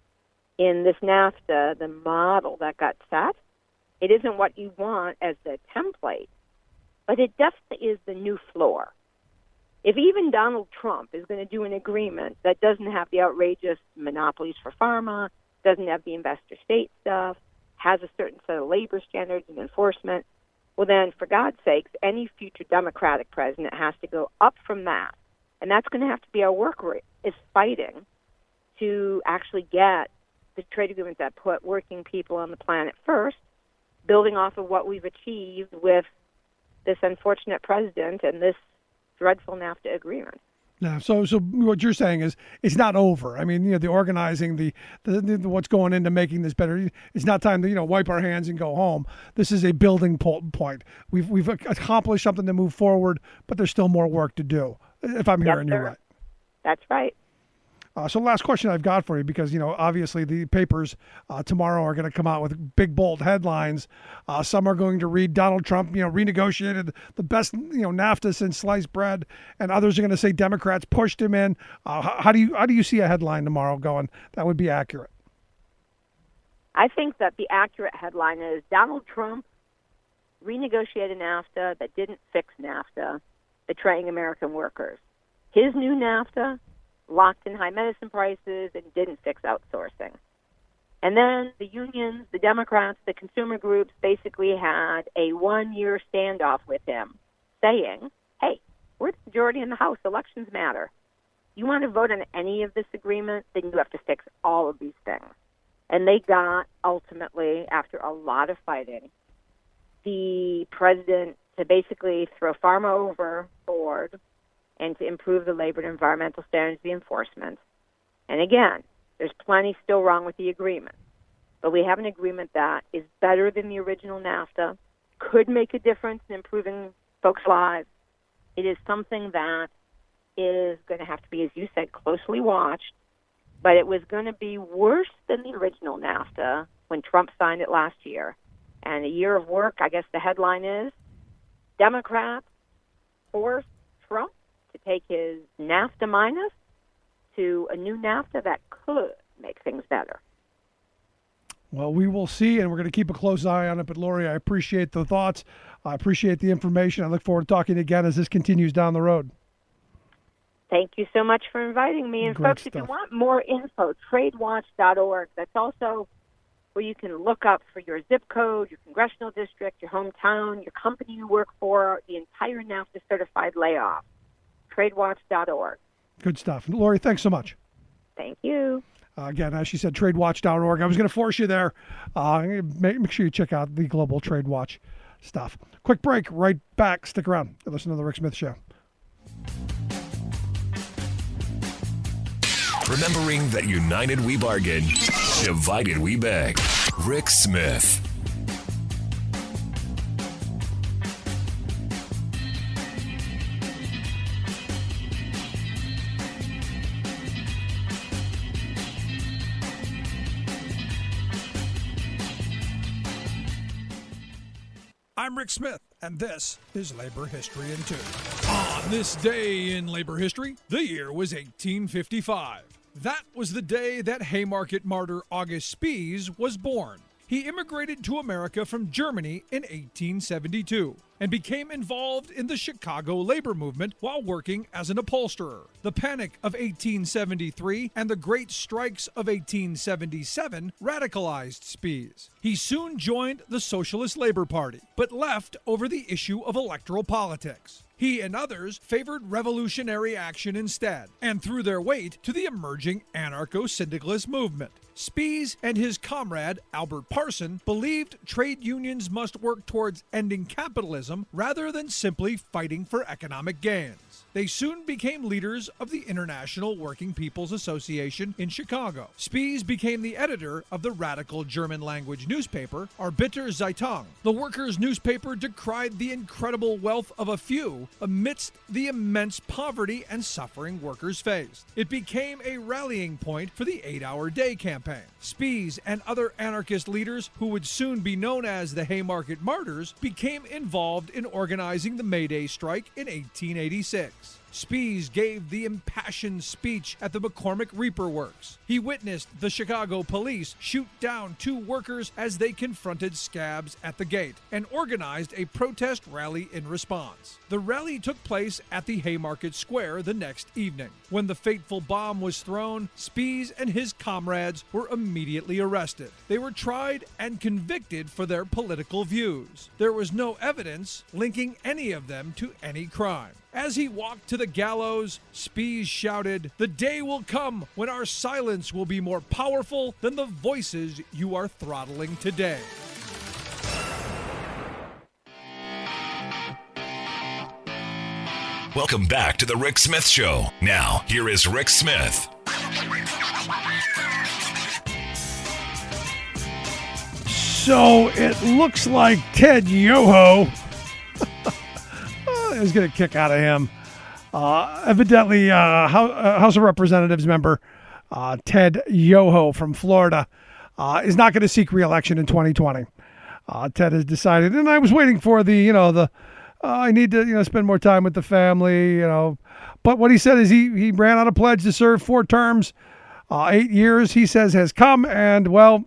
In this NAFTA, the model that got set, it isn't what you want as the template, but it definitely is the new floor. If even Donald Trump is going to do an agreement that doesn't have the outrageous monopolies for pharma, doesn't have the investor state stuff, has a certain set of labor standards and enforcement, well then, for God's sakes, any future Democratic president has to go up from that. And that's going to have to be our work rate, is fighting to actually get the trade agreements that put working people on the planet first, building off of what we've achieved with this unfortunate president and this dreadful NAFTA agreement. Yeah, so so what you're saying is it's not over. I mean, you know, the organizing, the, the, the what's going into making this better. It's not time to, you know, wipe our hands and go home. This is a building po- point. We've we've accomplished something to move forward, but there's still more work to do. If I'm hearing Yep, you right. That's right. Uh, so last question I've got for you, because, you know, obviously the papers uh, tomorrow are going to come out with big, bold headlines. Uh, some are going to read Donald Trump, you know, renegotiated the best, you know, NAFTA since sliced bread, and others are going to say Democrats pushed him in. Uh, how, how do you how do you see a headline tomorrow going that would be accurate? I think that the accurate headline is Donald Trump renegotiated NAFTA that didn't fix NAFTA, betraying American workers. His new NAFTA locked in high medicine prices and didn't fix outsourcing. And then the unions, the Democrats, the consumer groups basically had a one-year standoff with him saying, hey, we're the majority in the House. Elections matter. You want to vote on any of this agreement, then you have to fix all of these things. And they got, ultimately, after a lot of fighting, the president to basically throw pharma overboard and to improve the labor and environmental standards of the enforcement. And again, there's plenty still wrong with the agreement. But we have an agreement that is better than the original NAFTA, could make a difference in improving folks' lives. It is something that is going to have to be, as you said, closely watched. But it was going to be worse than the original NAFTA when Trump signed it last year. And a year of work, I guess the headline is, Democrats forced Trump to take his NAFTA minus to a new NAFTA that could make things better. Well, we will see, and we're going to keep a close eye on it. But, Lori, I appreciate the thoughts. I appreciate the information. I look forward to talking again as this continues down the road. Thank you so much for inviting me. And, Great folks, stuff. if you want more info, trade watch dot org. That's also where you can look up for your zip code, your congressional district, your hometown, your company you work for, the entire NAFTA certified layoff. trade watch dot org. Good stuff. Lori, thanks so much. Thank you. Uh, again, as she said, trade watch dot org. I was going to force you there. Uh, make, make sure you check out the Global Trade Watch stuff. Quick break. Right back. Stick around. Listen to The Rick Smith Show. Remembering that united we bargain, divided we beg. Rick Smith. I'm Rick Smith, and this is Labor History in Two. On this day in labor history, the year was eighteen fifty-five. That was the day that Haymarket martyr August Spies was born. He immigrated to America from Germany in eighteen seventy-two and became involved in the Chicago labor movement while working as an upholsterer. The Panic of eighteen seventy-three and the Great Strikes of eighteen seventy-seven radicalized Spies. He soon joined the Socialist Labor Party, but left over the issue of electoral politics. He and others favored revolutionary action instead, and threw their weight to the emerging anarcho-syndicalist movement. Spies and his comrade, Albert Parson, believed trade unions must work towards ending capitalism rather than simply fighting for economic gains. They soon became leaders of the International Working People's Association in Chicago. Spies became the editor of the radical German-language newspaper, Arbeiter Zeitung. The workers' newspaper decried the incredible wealth of a few amidst the immense poverty and suffering workers faced. It became a rallying point for the eight-hour day campaign. Spies and other anarchist leaders, who would soon be known as the Haymarket Martyrs, became involved in organizing the May Day strike in eighteen eighty-six. Spies gave the impassioned speech at the McCormick Reaper Works. He witnessed the Chicago police shoot down two workers as they confronted scabs at the gate and organized a protest rally in response. The rally took place at the Haymarket Square the next evening. When the fateful bomb was thrown, Spies and his comrades were immediately arrested. They were tried and convicted for their political views. There was no evidence linking any of them to any crime. As he walked to the gallows, Spies shouted, "The day will come when our silence will be more powerful than the voices you are throttling today." Welcome back to the Rick Smith Show. Now, here is Rick Smith. So it looks like Ted Yoho is going to kick out of him. Uh, evidently, uh, House of Representatives member uh, Ted Yoho from Florida uh, is not going to seek re-election in twenty twenty. Uh, Ted has decided, and I was waiting for the, you know, the uh, I need to, you know, spend more time with the family, you know. But what he said is he he ran out of pledge to serve four terms, uh, eight years. He says has come, and well,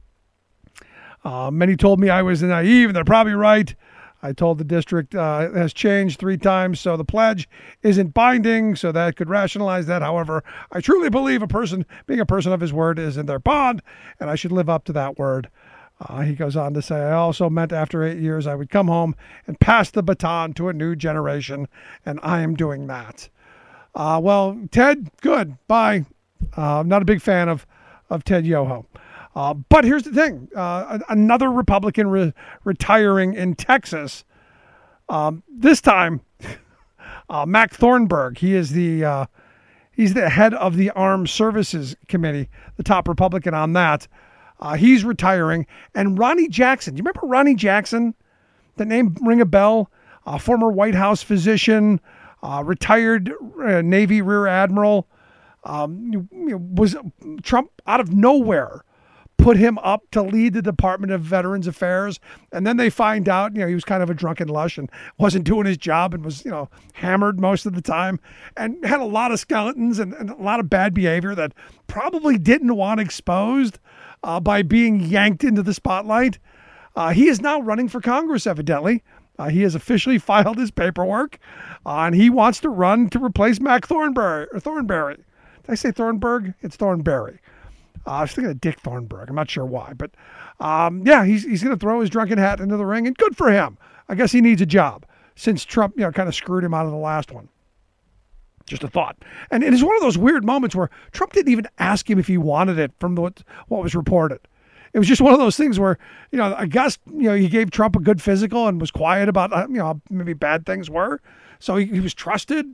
uh, many told me I was naive, and they're probably right. I told the district uh, it has changed three times, so the pledge isn't binding, so that could rationalize that. However, I truly believe a person, being a person of his word, is in their bond, and I should live up to that word. Uh, he goes on to say, I also meant after eight years I would come home and pass the baton to a new generation, and I am doing that. Uh, well, Ted, good. Bye. Uh, I'm not a big fan of, of Ted Yoho. Uh, but here's the thing. Uh, another Republican re- retiring in Texas. Um, this time, uh, Mac Thornburg. He is the uh, he's the head of the Armed Services Committee, the top Republican on that. Uh, he's retiring. And Ronnie Jackson. Do you remember Ronnie Jackson? The name ring a bell? Uh, former White House physician, uh, retired uh, Navy Rear Admiral. Um, was Trump out of nowhere put him up to lead the Department of Veterans Affairs. And then they find out, you know, he was kind of a drunken lush and wasn't doing his job and was, you know, hammered most of the time and had a lot of skeletons and, and a lot of bad behavior that probably didn't want exposed uh, by being yanked into the spotlight. Uh, he is now running for Congress, evidently. Uh, he has officially filed his paperwork uh, and he wants to run to replace Mac Thornberry or Thornberry. Did I say Thornburg? It's Thornberry. Uh, I was thinking of Dick Thornburg. I'm not sure why, but um, yeah, he's he's going to throw his drunken hat into the ring, and good for him. I guess he needs a job since Trump, you know, kind of screwed him out of the last one. Just a thought. And it is one of those weird moments where Trump didn't even ask him if he wanted it from the, what what was reported. It was just one of those things where, you know, I guess, you know, he gave Trump a good physical and was quiet about, uh, you know, how maybe bad things were. So he, he was trusted.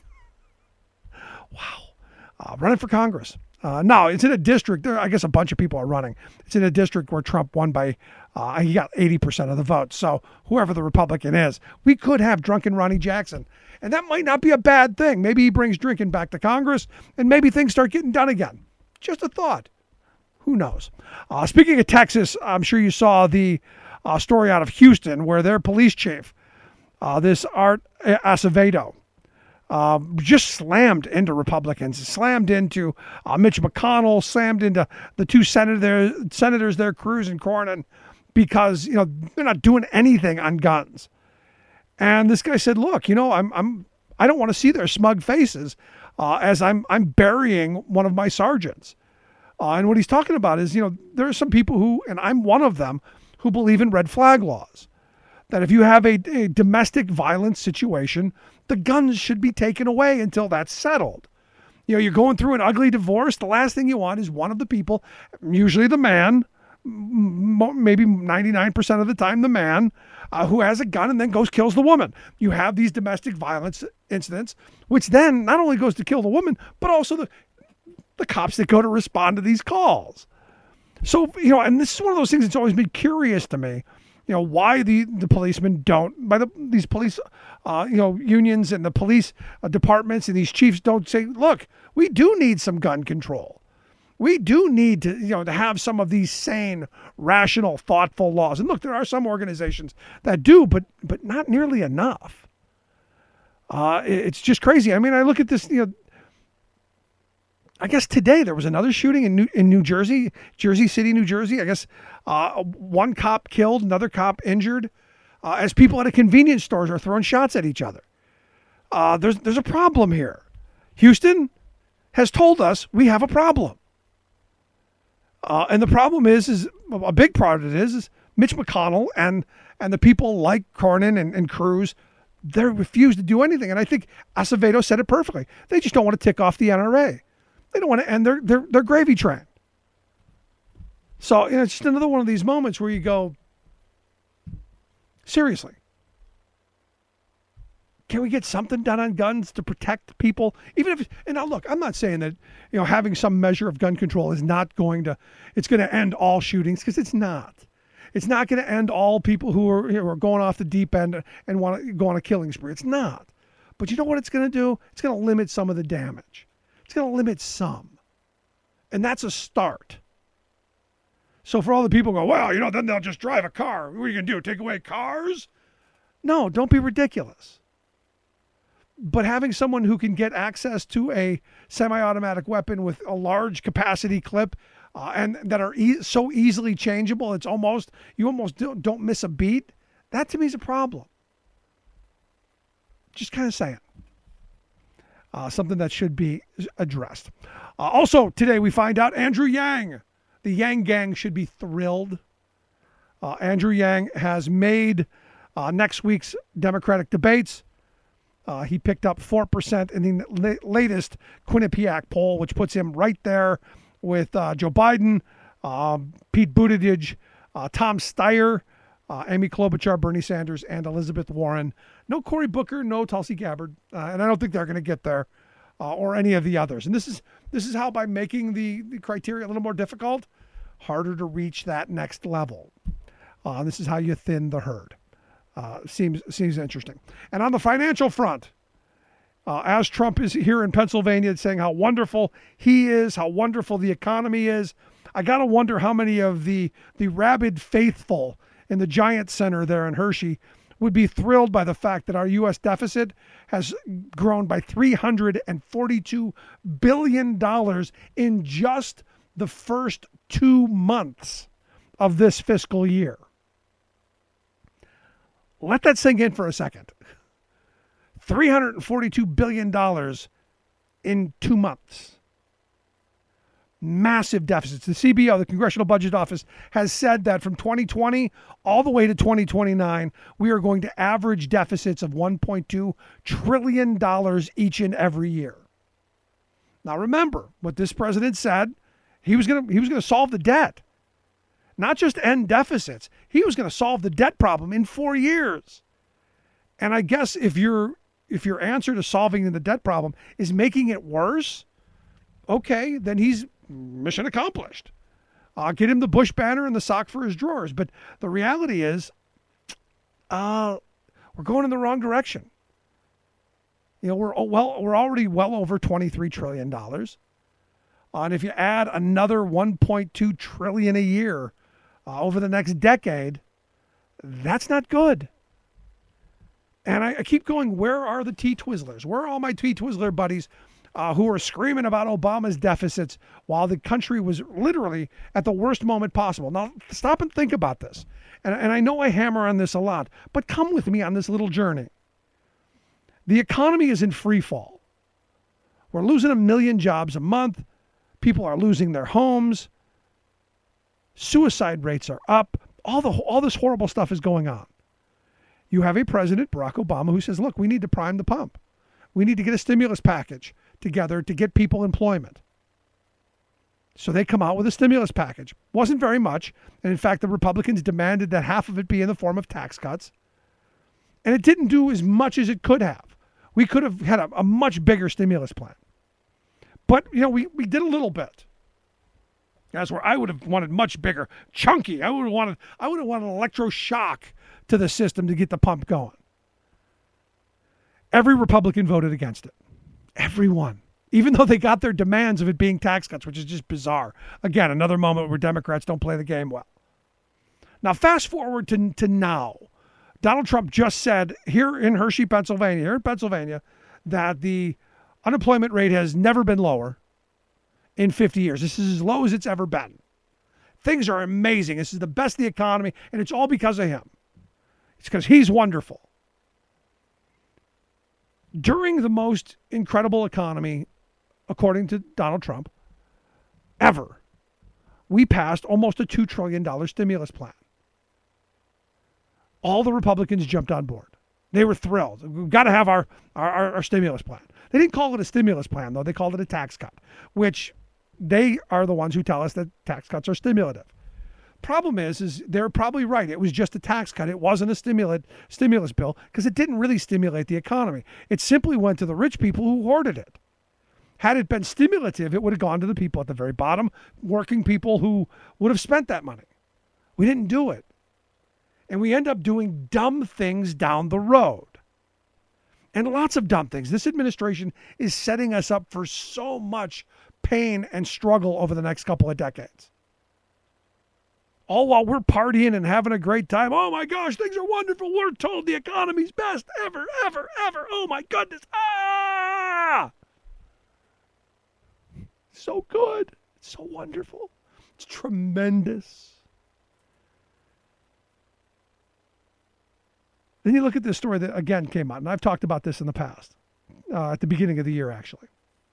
Wow. Uh, running for Congress. Uh, no, it's in a district. There, I guess a bunch of people are running. It's in a district where Trump won by, uh, he got eighty percent of the votes. So whoever the Republican is, we could have drunken Ronnie Jackson. And that might not be a bad thing. Maybe he brings drinking back to Congress and maybe things start getting done again. Just a thought. Who knows? Uh, speaking of Texas, I'm sure you saw the uh, story out of Houston where their police chief, uh, this Art Acevedo, Uh, just slammed into Republicans, slammed into uh, Mitch McConnell, slammed into the two senator, senators there, Cruz and Cornyn, because, you know, they're not doing anything on guns. And this guy said, "Look, you know, I'm, I'm, I don't want to see their smug faces uh, as I'm, I'm burying one of my sergeants." Uh, and what he's talking about is, you know, there are some people who, and I'm one of them, who believe in red flag laws. that if you have a, a domestic violence situation, the guns should be taken away until that's settled. You know, you're going through an ugly divorce. The last thing you want is one of the people, usually the man, m- maybe ninety-nine percent of the time the man, uh, who has a gun and then goes kills the woman. You have these domestic violence incidents, which then not only goes to kill the woman, but also the the cops that go to respond to these calls. So, you know, and this is one of those things that's always been curious to me, you know, why the, the policemen don't, by the these police, uh, you know, unions and the police uh, departments and these chiefs don't say, look, we do need some gun control. We do need to, you know, to have some of these sane, rational, thoughtful laws. And look, there are some organizations that do, but but not nearly enough. Uh, it- it's just crazy. I mean, I look at this, you know, I guess today there was another shooting in New, in New Jersey, Jersey City, New Jersey. I guess uh, one cop killed, another cop injured, uh, as people at a convenience stores are throwing shots at each other. Uh, there's there's a problem here. Houston has told us we have a problem, uh, and the problem is is a big part of it is is Mitch McConnell and and the people like Cornyn and, and Cruz. They refuse to do anything, and I think Acevedo said it perfectly. They just don't want to tick off the N R A. They don't want to end their, their, their gravy train. So, you know, it's just another one of these moments where you go, seriously, can we get something done on guns to protect people? Even if, and now look, I'm not saying that, you know, having some measure of gun control is not going to, it's going to end all shootings, because it's not. It's not going to end all people who are, who are going off the deep end and want to go on a killing spree. It's not. But you know what it's going to do? It's going to limit some of the damage. It's going to limit some. And that's a start. So for all the people who go, well, you know, then they'll just drive a car. What are you going to do, take away cars? No, don't be ridiculous. But having someone who can get access to a semi-automatic weapon with a large capacity clip uh, and that are e- so easily changeable, it's almost, you almost don't, don't miss a beat, that to me is a problem. Just kind of saying. Uh, something that should be addressed. Uh, also, today we find out Andrew Yang, the Yang Gang, should be thrilled. Uh, Andrew Yang has made uh, next week's Democratic debates. Uh, he picked up four percent in the la- latest Quinnipiac poll, which puts him right there with uh, Joe Biden, uh, Pete Buttigieg, uh, Tom Steyer, uh, Amy Klobuchar, Bernie Sanders, and Elizabeth Warren. No Cory Booker, no Tulsi Gabbard, uh, and I don't think they're going to get there, uh, or any of the others. And this is this is how, by making the, the criteria a little more difficult, harder to reach that next level. Uh, this is how you thin the herd. Uh, seems seems interesting. And on the financial front, uh, as Trump is here in Pennsylvania saying how wonderful he is, how wonderful the economy is, I got to wonder how many of the the rabid faithful in the Giant Center there in Hershey would be thrilled by the fact that our U S deficit has grown by three hundred forty-two billion dollars in just the first two months of this fiscal year. Let that sink in for a second. three hundred forty-two billion dollars in two months. Massive deficits. The C B O, the Congressional Budget Office, has said that from twenty twenty all the way to twenty twenty-nine, we are going to average deficits of one point two trillion dollars each and every year. Now remember what this president said. He was going to he was going to solve the debt. Not just end deficits. He was going to solve the debt problem in four years. And I guess if your if your answer to solving the debt problem is making it worse, okay, then he's mission accomplished. Uh, get him the Bush banner and the sock for his drawers. But the reality is, uh, we're going in the wrong direction. You know, we're well, we're already well over twenty-three trillion dollars. Uh, and if you add another one point two trillion dollars a year uh, over the next decade, that's not good. And I, I keep going, where are the T-Twizzlers? Where are all my T-Twizzler buddies uh, who are screaming about Obama's deficits while the country was literally at the worst moment possible? Now, stop and think about this. And, and I know I hammer on this a lot, but come with me on this little journey. The economy is in free fall. We're losing a million jobs a month. People are losing their homes. Suicide rates are up. All the all this horrible stuff is going on. you have a president, Barack Obama, who says, look, we need to prime the pump. We need to get a stimulus package together to get people employment. So they come out with a stimulus package. Wasn't very much. And in fact, the Republicans demanded that half of it be in the form of tax cuts. And it didn't do as much as it could have. We could have had a, a much bigger stimulus plan. But, you know, we, we did a little bit. That's where I would have wanted much bigger, chunky. I would have wanted I would have wanted an electroshock to the system to get the pump going. Every Republican voted against it. Everyone. Even though they got their demands of it being tax cuts, which is just bizarre. Again, another moment where Democrats don't play the game well. Now, fast forward to, to now. Donald Trump just said here in Hershey, Pennsylvania, here in Pennsylvania, that the unemployment rate has never been lower in fifty years. This is as low as it's ever been. Things are amazing. This is the best of the economy, and it's all because of him. It's because he's wonderful. During the most incredible economy, according to Donald Trump, ever, we passed almost a two trillion dollars stimulus plan. All the Republicans jumped on board. They were thrilled. We've got to have our, our, our stimulus plan. They didn't call it a stimulus plan, though. They called it a tax cut, which they are the ones who tell us that tax cuts are stimulative. Problem is, is they're probably right. It was just a tax cut. It wasn't a stimulant, stimulus bill because it didn't really stimulate the economy. It simply went to the rich people who hoarded it. Had it been stimulative, it would have gone to the people at the very bottom, working people who would have spent that money. We didn't do it. And we end up doing dumb things down the road. And lots of dumb things. This administration is setting us up for so much pain and struggle over the next couple of decades. All while we're partying and having a great time. Oh my gosh, things are wonderful. We're told the economy's best ever, ever, ever. Oh my goodness. Ah! So good. It's so wonderful. It's tremendous. Then you look at this story that, again, came out, and I've talked about this in the past, uh, at the beginning of the year, actually.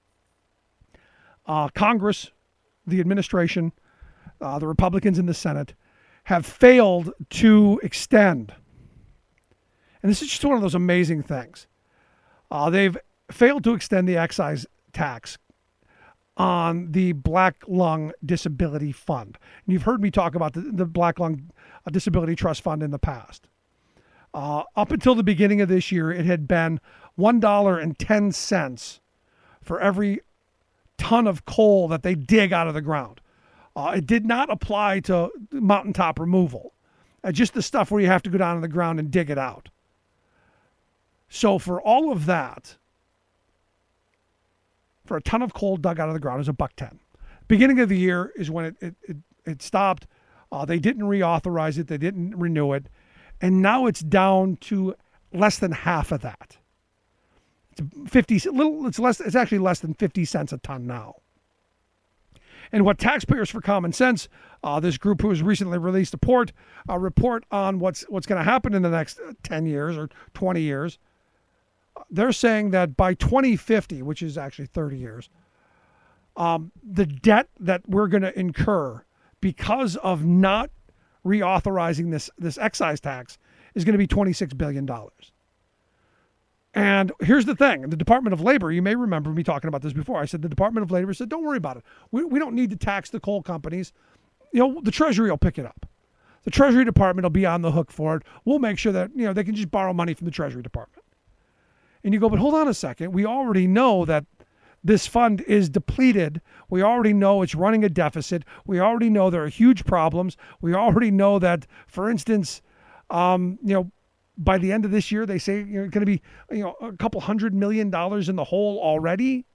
Uh, Congress, the administration, uh, the Republicans in the Senate, have failed to extend. And this is just one of those amazing things. Uh, they've failed to extend the excise tax on the Black Lung Disability Fund. And you've heard me talk about the, the Black Lung Disability Trust Fund in the past. Uh, up until the beginning of this year, it had been one dollar and ten cents for every ton of coal that they dig out of the ground. Uh, it did not apply to mountaintop removal, uh, just the stuff where you have to go down to the ground and dig it out. So for all of that, for a ton of coal dug out of the ground is a buck ten. Beginning of the year is when it it, it, it stopped. Uh, they didn't reauthorize it. They didn't renew it. And now it's down to less than half of that. It's fifty little. It's less. It's actually less than fifty cents a ton now. And what Taxpayers for Common Sense, uh, this group who has recently released a report, a report on what's what's going to happen in the next ten years or twenty years. They're saying that by twenty fifty, which is actually thirty years, um, the debt that we're going to incur because of not reauthorizing this, this excise tax is going to be twenty-six billion dollars. And here's the thing. The Department of Labor, you may remember me talking about this before. I said the Department of Labor said, don't worry about it. We, we don't need to tax the coal companies. You know, the Treasury will pick it up. The Treasury Department will be on the hook for it. We'll make sure that, you know, they can just borrow money from the Treasury Department. And you go, but hold on a second. We already know that this fund is depleted. We already know it's running a deficit. We already know there are huge problems. We already know that, for instance, um, you know, by the end of this year, they say you're going to be, you know, a couple hundred million dollars in the hole already.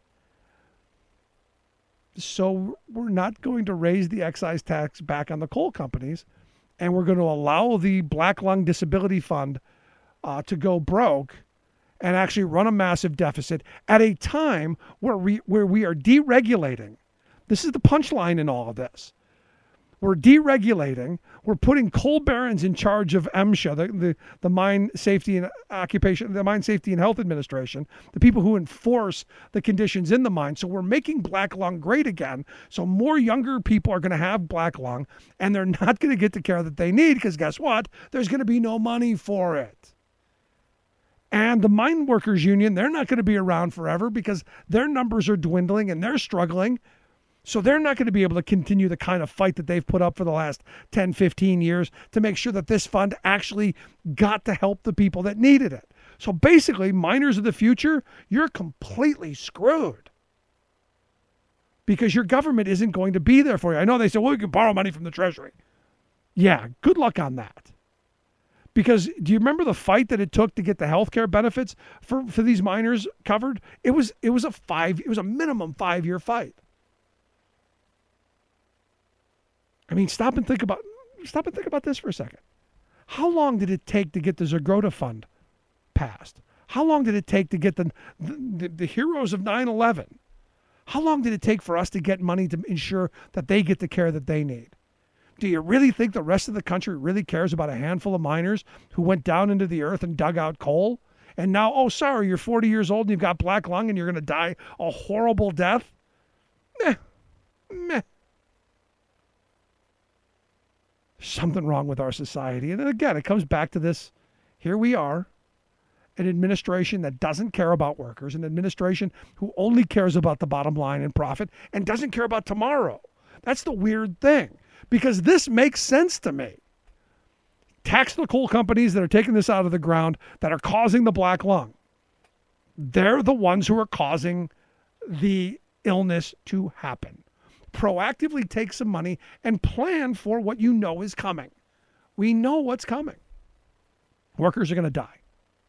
So we're not going to raise the excise tax back on the coal companies, and we're going to allow the Black Lung Disability Fund uh, to go broke and actually run a massive deficit at a time where we where we are deregulating. This is the punchline in all of this. We're deregulating. We're putting coal barons in charge of MSHA, the, the, the Mine Safety and Occupation, the Mine Safety and Health Administration, the people who enforce the conditions in the mine. So we're making black lung great again. So more younger people are going to have black lung, and they're not going to get the care that they need because guess what? There's going to be no money for it. And the mine workers union, they're not going to be around forever because their numbers are dwindling and they're struggling. So they're not going to be able to continue the kind of fight that they've put up for the last ten, fifteen years to make sure that this fund actually got to help the people that needed it. So basically, miners of the future, you're completely screwed because your government isn't going to be there for you. I know they say, well, we can borrow money from the Treasury. Yeah, good luck on that. Because do you remember the fight that it took to get the health care benefits for, for these miners covered? It was it was a five it was a minimum five year fight. I mean, stop and think about stop and think about this for a second. How long did it take to get the Zagrota Fund passed? How long did it take to get the the, the heroes of nine eleven? How long did it take for us to get money to ensure that they get the care that they need? Do you really think the rest of the country really cares about a handful of miners who went down into the earth and dug out coal? And now, oh, sorry, you're forty years old and you've got black lung and you're going to die a horrible death? Meh. Meh. Something wrong with our society. And again, it comes back to this. Here we are, an administration that doesn't care about workers, an administration who only cares about the bottom line and profit and doesn't care about tomorrow. That's the weird thing. Because this makes sense to me. Tax the coal companies that are taking this out of the ground, that are causing the black lung. They're the ones who are causing the illness to happen. Proactively take some money and plan for what you know is coming. We know what's coming. Workers are going to die.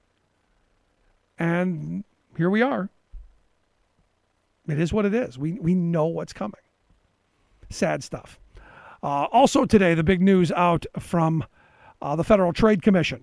And here we are. It is what it is. We, we know what's coming. Sad stuff. Uh, also today, the big news out from uh, the Federal Trade Commission.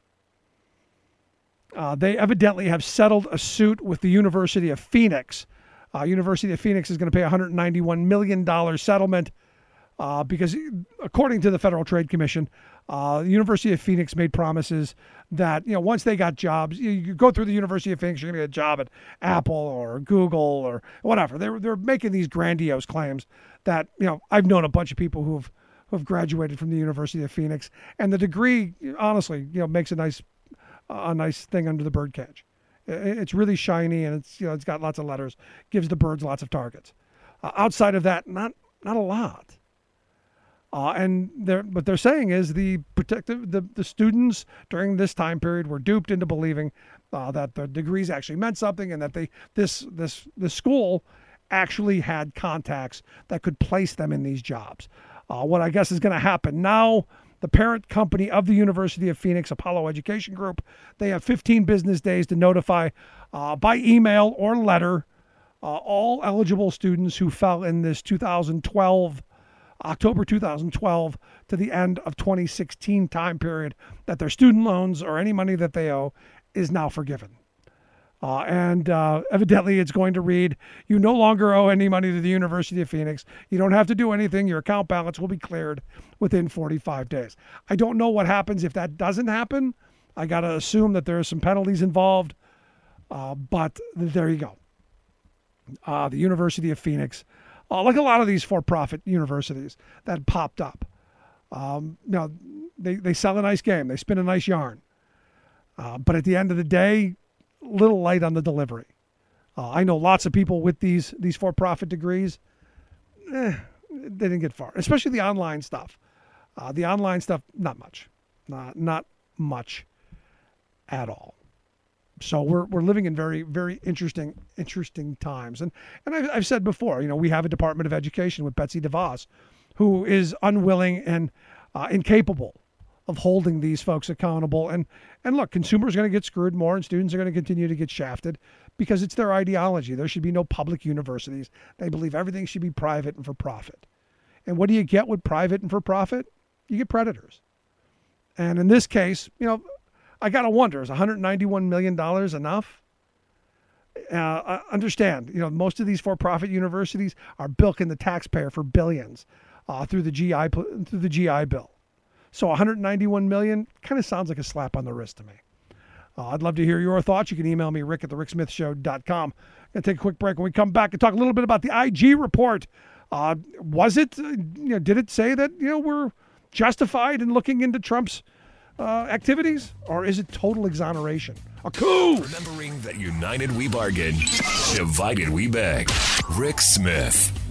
Uh, they evidently have settled a suit with the University of Phoenix. Uh, University of Phoenix is going to pay a one hundred ninety-one million dollars settlement uh, because, according to the Federal Trade Commission, uh, the University of Phoenix made promises that, you know, once they got jobs, you, you go through the University of Phoenix, you're going to get a job at Apple or Google or whatever. They're they're making these grandiose claims that, you know, I've known a bunch of people who've who've graduated from the University of Phoenix, and the degree, honestly, you know, makes a nice a nice thing under the bird cage. It's really shiny and it's, you know, it's got lots of letters, gives the birds lots of targets. Uh, outside of that, not not a lot. Uh, and they're, what they're saying is the protective the, the students during this time period were duped into believing uh, that the degrees actually meant something and that they this this this school actually had contacts that could place them in these jobs. Uh, what I guess is going to happen now, the parent company of the University of Phoenix, Apollo Education Group, they have fifteen business days to notify uh, by email or letter uh, all eligible students who fell in this two thousand twelve, October two thousand twelve to the end of twenty sixteen time period that their student loans or any money that they owe is now forgiven. Uh, and uh, evidently it's going to read, you no longer owe any money to the University of Phoenix. You don't have to do anything. Your account balance will be cleared within forty-five days. I don't know what happens if that doesn't happen. I got to assume that there are some penalties involved. Uh, but there you go. Uh, the University of Phoenix, uh, like a lot of these for-profit universities that popped up, um, you know, they, they sell a nice game. They spin a nice yarn. Uh, but at the end of the day, little light on the delivery. Uh, I know lots of people with these these for-profit degrees. Eh, they didn't get far, especially the online stuff. Uh, the online stuff, not much, not not much at all. So we're we're living in very very interesting interesting times. And and I've, I've said before, you know, we have a Department of Education with Betsy DeVos, who is unwilling and uh, incapable of holding these folks accountable. And and look, consumers are going to get screwed more and students are going to continue to get shafted because it's their ideology. There should be no public universities. They believe everything should be private and for profit. And what do you get with private and for profit? You get predators. And in this case, you know, I got to wonder, is one hundred ninety-one million dollars enough? Uh, I understand, you know, most of these for-profit universities are bilking the taxpayer for billions uh, through the G I through the G I Bill. So one hundred ninety-one million dollars kind of sounds like a slap on the wrist to me. Uh, I'd love to hear your thoughts. You can email me, rick at the rick smith show dot com. I'm going to take a quick break. When we come back and talk a little bit about the I G report. Uh, was it, uh, you know, did it say that, you know, we're justified in looking into Trump's uh, activities, or is it total exoneration? A coup! Remembering that united we bargain, divided we beg. Rick Smith.